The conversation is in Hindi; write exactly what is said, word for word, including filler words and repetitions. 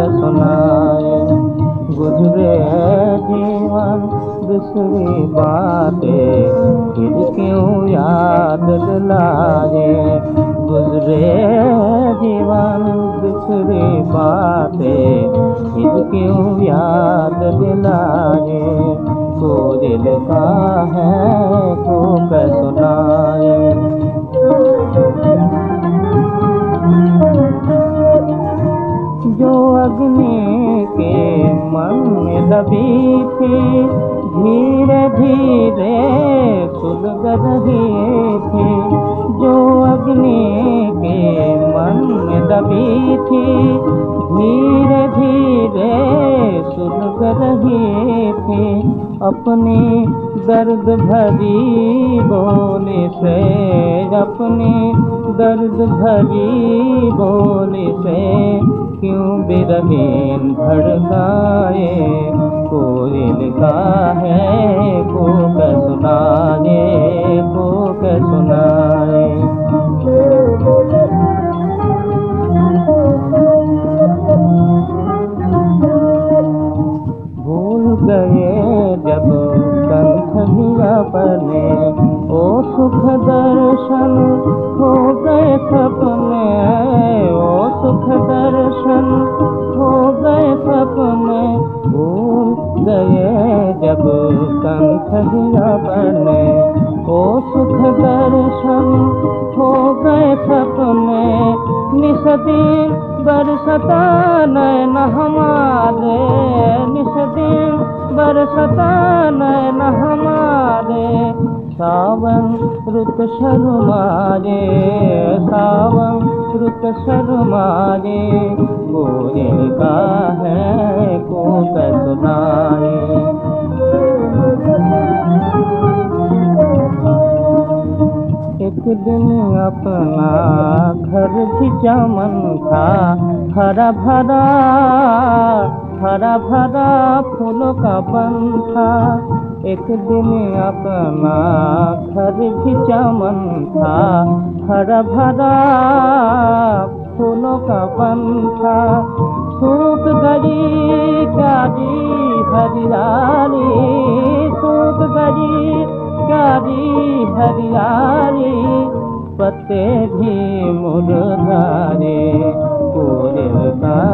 सुनाए। गुजरे जीवन बिसरी बातें फिर क्यों याद दिलाए। गुजरे जीवन बिसरी बातें फिर क्यों याद दिलाए। कोयल का है कूक सुनाए। जो अग्नि के मन में दबी थी धीरे धीरे सुलग रही थी। जो अग्नि के मन में दबी थी धीरे धीरे सुलग रही थी। अपनी दर्द भरी बोली से अपनी दर्द भरी बोली से क्यों बिरहीन भड़काए। कोयल का है कूक सुनाए, कूक सुनाए। भूल गए जब कंठ भी अपने ओ सुख दर्शन हो गए सपने। ओ सुख दर्शन हो गए सपने। भूल गए जब कंठ भी अपने ओ सुख दर्शन हो गए सपने। निस दिन बरसता नैन हमारे, निस दिन बरसता नैन हमारे। सावन रुत शर्माए, सावन रुत शर्माए। कोयल का है कूक सुनाए। एक दिन अपना घर भी चमन था हरा भरा, हरा भरा फूलों का बन था। एक दिन अपना घर भी चमन था हरा भरा फूलों का बन था। सूख गई क्यारी हरियाली, सूख गई क्यारी हरियाली। पत्ते भी मुरझाए। कोयल का